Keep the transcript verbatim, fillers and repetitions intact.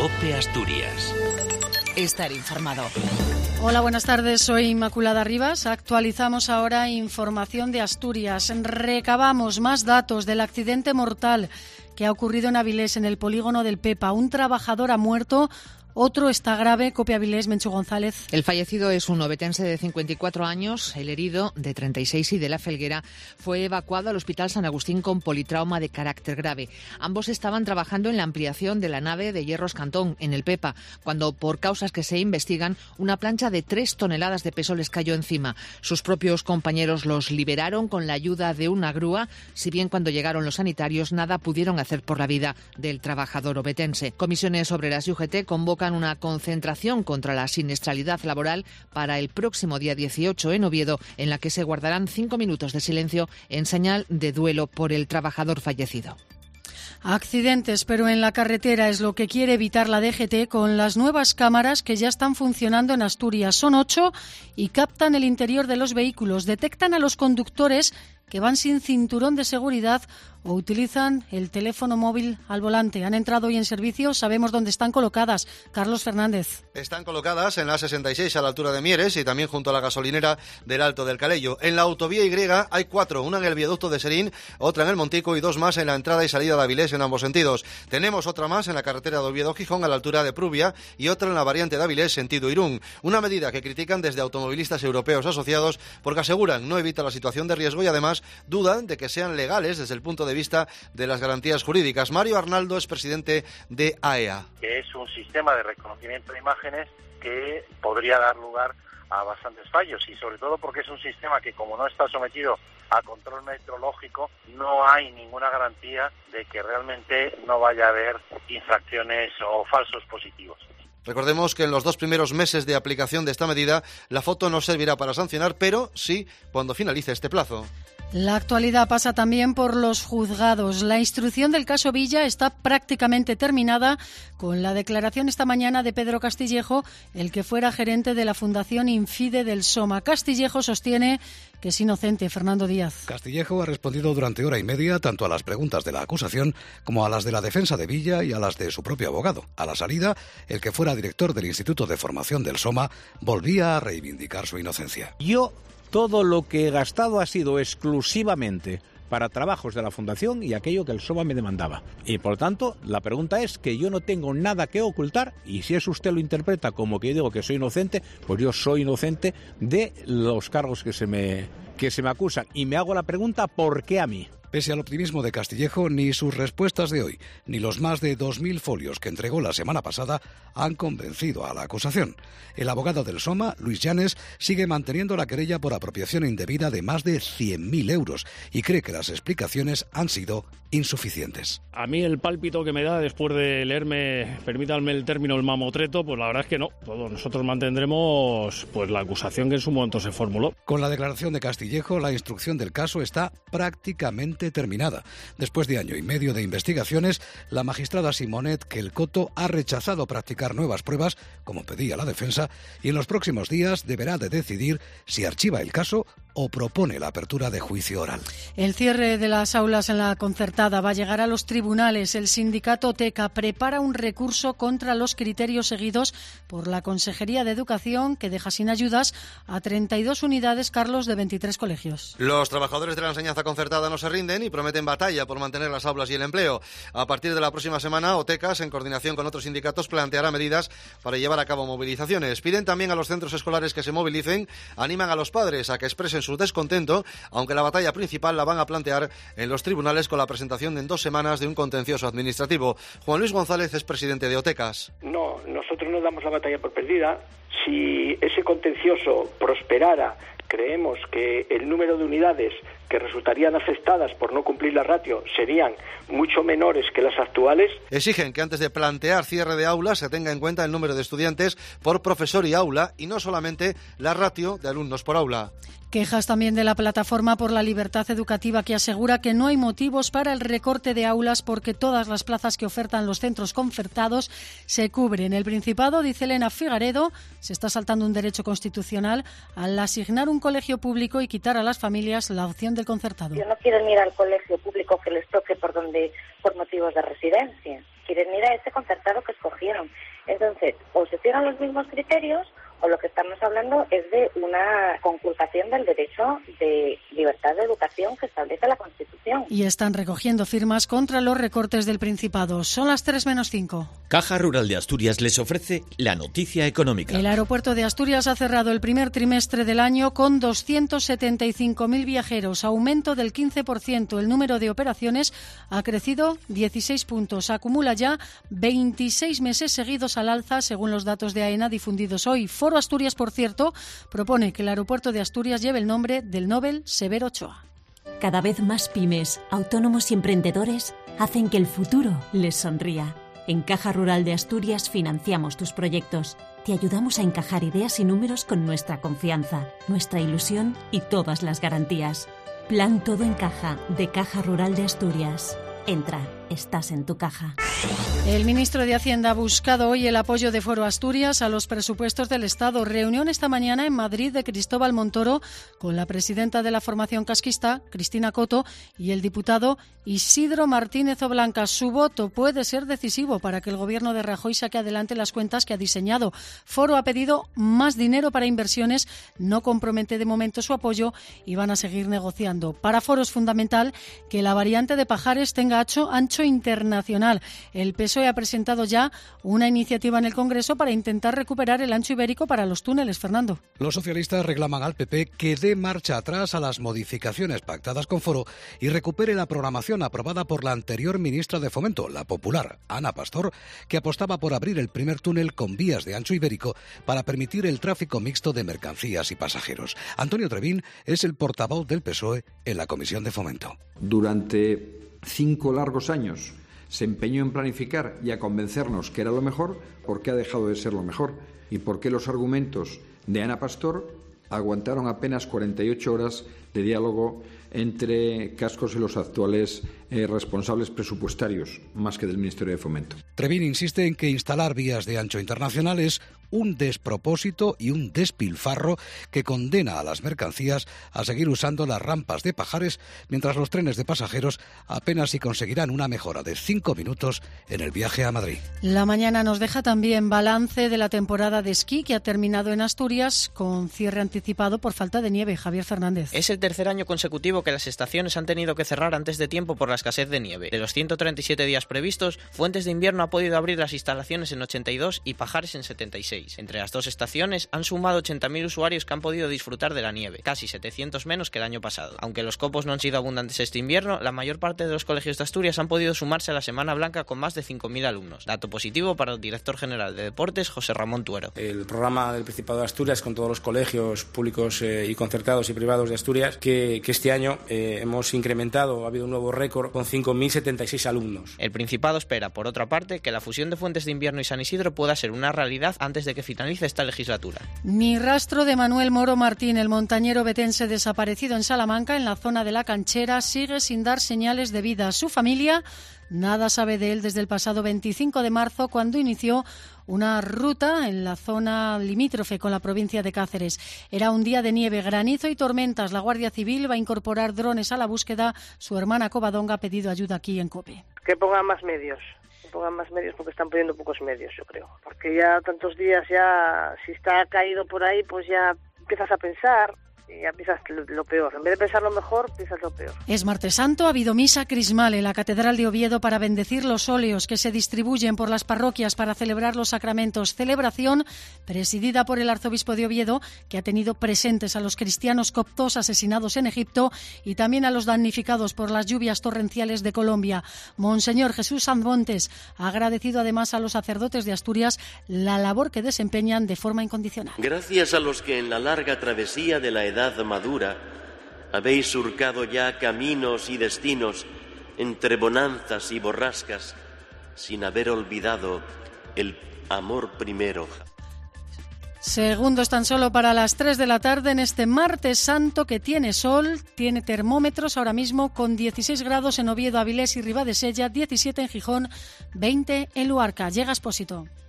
COPE Asturias. Estar informado. Hola, buenas tardes. Soy Inmaculada Rivas. Actualizamos ahora información de Asturias. Recabamos más datos del accidente mortal que ha ocurrido en Avilés, en el polígono del Pepa. Un trabajador ha muerto. Otro está grave. COPE Avilés, Menchu González. El fallecido es un obetense de cincuenta y cuatro años. El herido, de treinta y seis y de la Felguera, fue evacuado al Hospital San Agustín con politrauma de carácter grave. Ambos estaban trabajando en la ampliación de la nave de Hierros Cantón, en el Pepa, cuando, por causas que se investigan, una plancha de tres toneladas de peso les cayó encima. Sus propios compañeros los liberaron con la ayuda de una grúa, si bien cuando llegaron los sanitarios nada pudieron hacer por la vida del trabajador obetense. Comisiones Obreras y U G T convocan una concentración contra la siniestralidad laboral para el próximo día dieciocho en Oviedo, en la que se guardarán cinco minutos de silencio en señal de duelo por el trabajador fallecido. Accidentes, pero en la carretera, es lo que quiere evitar la D G T con las nuevas cámaras que ya están funcionando en Asturias. Son ocho y captan el interior de los vehículos. Detectan a los conductores que van sin cinturón de seguridad o utilizan el teléfono móvil al volante. Han entrado hoy en servicio, sabemos dónde están colocadas. Carlos Fernández. Están colocadas en la sesenta y seis a la altura de Mieres y también junto a la gasolinera del Alto del Calello. En la autovía Y hay cuatro, una en el viaducto de Serín, otra en el Montico y dos más en la entrada y salida de Avilés en ambos sentidos. Tenemos otra más en la carretera de Oviedo-Gijón a la altura de Prubia y otra en la variante de Avilés sentido Irún. Una medida que critican desde automovilistas europeos asociados porque aseguran no evita la situación de riesgo y además dudan de que sean legales desde el punto de vista de las garantías jurídicas. Mario Arnaldo es presidente de A E A. Que es un sistema de reconocimiento de imágenes que podría dar lugar a bastantes fallos y sobre todo porque es un sistema que, como no está sometido a control metrológico, no hay ninguna garantía de que realmente no vaya a haber infracciones o falsos positivos. Recordemos que en los dos primeros meses de aplicación de esta medida, la foto no servirá para sancionar, pero sí cuando finalice este plazo. La actualidad pasa también por los juzgados. La instrucción del caso Villa está prácticamente terminada con la declaración esta mañana de Pedro Castillejo, el que fuera gerente de la Fundación Infide del Soma. Castillejo sostiene que es inocente. Fernando Díaz. Castillejo ha respondido durante hora y media tanto a las preguntas de la acusación como a las de la defensa de Villa y a las de su propio abogado. A la salida, el que fuera director del Instituto de Formación del Soma volvía a reivindicar su inocencia. Yo todo lo que he gastado ha sido exclusivamente para trabajos de la Fundación y aquello que el Soma me demandaba. Y por tanto, la pregunta es que yo no tengo nada que ocultar y si eso usted lo interpreta como que yo digo que soy inocente, pues yo soy inocente de los cargos que se me, que se me acusan. Y me hago la pregunta, ¿por qué a mí? Pese al optimismo de Castillejo, ni sus respuestas de hoy, ni los más de dos mil folios que entregó la semana pasada han convencido a la acusación. El abogado del Soma, Luis Llanes, sigue manteniendo la querella por apropiación indebida de más de cien mil euros y cree que las explicaciones han sido insuficientes. A mí el pálpito que me da después de leerme, permítanme el término, el mamotreto, pues la verdad es que no. Todos nosotros mantendremos pues la acusación que en su momento se formuló. Con la declaración de Castillejo, la instrucción del caso está prácticamente terminada. Después de año y medio de investigaciones, la magistrada Simonet Quelcoto ha rechazado practicar nuevas pruebas, como pedía la defensa, y en los próximos días deberá de decidir si archiva el caso o propone la apertura de juicio oral. El cierre de las aulas en la concertada va a llegar a los tribunales. El sindicato TECA prepara un recurso contra los criterios seguidos por la Consejería de Educación, que deja sin ayudas a treinta y dos unidades, Carlos, de veintitrés colegios. Los trabajadores de la enseñanza concertada no se rinden y prometen batalla por mantener las aulas y el empleo. A partir de la próxima semana, OTECAS, en coordinación con otros sindicatos, planteará medidas para llevar a cabo movilizaciones. Piden también a los centros escolares que se movilicen, animan a los padres a que expresen su descontento, aunque la batalla principal la van a plantear en los tribunales con la presentación en dos semanas de un contencioso administrativo. Juan Luis González es presidente de OTECAS. No, nosotros no damos la batalla por perdida. Si ese contencioso prosperara, creemos que el número de unidades que resultarían afectadas por no cumplir la ratio serían mucho menores que las actuales. Exigen que antes de plantear cierre de aulas se tenga en cuenta el número de estudiantes por profesor y aula y no solamente la ratio de alumnos por aula. Quejas también de la Plataforma por la Libertad Educativa, que asegura que no hay motivos para el recorte de aulas porque todas las plazas que ofertan los centros concertados se cubren. El Principado, dice Elena Figaredo, se está saltando un derecho constitucional al asignar un colegio público y quitar a las familias la opción del concertado. Ellos no quieren ir al colegio público que les toque por donde por motivos de residencia. Quieren ir a ese concertado que escogieron. Entonces, o se tiran los mismos criterios, o lo que estamos hablando es de una conculcación del derecho de libertad de educación que establece la Constitución. Y están recogiendo firmas contra los recortes del Principado. Son las tres menos cinco. Caja Rural de Asturias les ofrece la noticia económica. El aeropuerto de Asturias ha cerrado el primer trimestre del año con doscientos setenta y cinco mil viajeros, aumento del quince por ciento. El número de operaciones ha crecido dieciséis puntos. Acumula ya veintiséis meses seguidos al alza, según los datos de AENA difundidos hoy. Foro Asturias, por cierto, propone que el aeropuerto de Asturias lleve el nombre del Nobel Severo Ochoa. Cada vez más pymes, autónomos y emprendedores hacen que el futuro les sonría. En Caja Rural de Asturias financiamos tus proyectos. Te ayudamos a encajar ideas y números con nuestra confianza, nuestra ilusión y todas las garantías. Plan Todo en Caja, de Caja Rural de Asturias. Entra, estás en tu caja. El ministro de Hacienda ha buscado hoy el apoyo de Foro Asturias a los presupuestos del Estado. Reunión esta mañana en Madrid de Cristóbal Montoro con la presidenta de la formación casquista, Cristina Coto, y el diputado Isidro Martínez Oblanca. Su voto puede ser decisivo para que el gobierno de Rajoy saque adelante las cuentas que ha diseñado. Foro ha pedido más dinero para inversiones, no compromete de momento su apoyo y van a seguir negociando. Para Foro es fundamental que la variante de Pajares tenga ancho, ancho internacional. El P S O E ha presentado ya una iniciativa en el Congreso para intentar recuperar el ancho ibérico para los túneles. Fernando. Los socialistas reclaman al P P que dé marcha atrás a las modificaciones pactadas con Foro y recupere la programación aprobada por la anterior ministra de Fomento, la popular Ana Pastor, que apostaba por abrir el primer túnel con vías de ancho ibérico para permitir el tráfico mixto de mercancías y pasajeros. Antonio Trevín es el portavoz del P S O E en la Comisión de Fomento. Durante cinco largos años se empeñó en planificar y a convencernos que era lo mejor. ¿Por qué ha dejado de ser lo mejor? ¿Y por qué los argumentos de Ana Pastor aguantaron apenas cuarenta y ocho horas de diálogo entre Cascos y los actuales eh, responsables presupuestarios, más que del Ministerio de Fomento? Trevín insiste en que instalar vías de ancho internacional es un despropósito y un despilfarro que condena a las mercancías a seguir usando las rampas de Pajares, mientras los trenes de pasajeros apenas si conseguirán una mejora de cinco minutos en el viaje a Madrid. La mañana nos deja también balance de la temporada de esquí que ha terminado en Asturias con cierre anticipado por falta de nieve. Javier Fernández. Es el tercer año consecutivo que las estaciones han tenido que cerrar antes de tiempo por la escasez de nieve. De los ciento treinta y siete días previstos, Fuentes de Invierno ha podido abrir las instalaciones en ochenta y dos y Pajares en setenta y seis. Entre las dos estaciones han sumado ochenta mil usuarios que han podido disfrutar de la nieve, casi setecientos menos que el año pasado. Aunque los copos no han sido abundantes este invierno, la mayor parte de los colegios de Asturias han podido sumarse a la Semana Blanca con más de cinco mil alumnos. Dato positivo para el director general de Deportes, José Ramón Tuero. El programa del Principado de Asturias con todos los colegios públicos eh, y concertados y privados de Asturias, que, que este año eh, hemos incrementado, ha habido un nuevo récord con cinco mil setenta y seis alumnos. El Principado espera, por otra parte, que la fusión de Fuentes de Invierno y San Isidro pueda ser una realidad antes de que finalice esta legislatura. Ni rastro de Manuel Moro Martín, el montañero betense desaparecido en Salamanca, en la zona de la Canchera, sigue sin dar señales de vida. Su familia nada sabe de él desde el pasado veinticinco de marzo, cuando inició una ruta en la zona limítrofe con la provincia de Cáceres. Era un día de nieve, granizo y tormentas. La Guardia Civil va a incorporar drones a la búsqueda. Su hermana Covadonga ha pedido ayuda aquí en COPE. Que pongan más medios. pongan más medios porque están poniendo pocos medios, yo creo. Porque ya tantos días, ya si está caído por ahí, pues ya empiezas a pensar y ya piensas lo peor. En vez de pensar lo mejor, piensas lo peor. Es Martes Santo, ha habido misa crismal en la Catedral de Oviedo para bendecir los óleos que se distribuyen por las parroquias para celebrar los sacramentos. Celebración presidida por el arzobispo de Oviedo, que ha tenido presentes a los cristianos coptos asesinados en Egipto y también a los damnificados por las lluvias torrenciales de Colombia. Monseñor Jesús Sanmontes ha agradecido además a los sacerdotes de Asturias la labor que desempeñan de forma incondicional. Gracias a los que en la larga travesía de la edad madura habéis surcado ya caminos y destinos entre bonanzas y borrascas, sin haber olvidado el amor primero. Segundos tan solo para las tres de la tarde en este Martes Santo que tiene sol, tiene termómetros ahora mismo con dieciséis grados en Oviedo, Avilés y Ribadesella, diecisiete en Gijón, veinte en Luarca. Llega Expósito.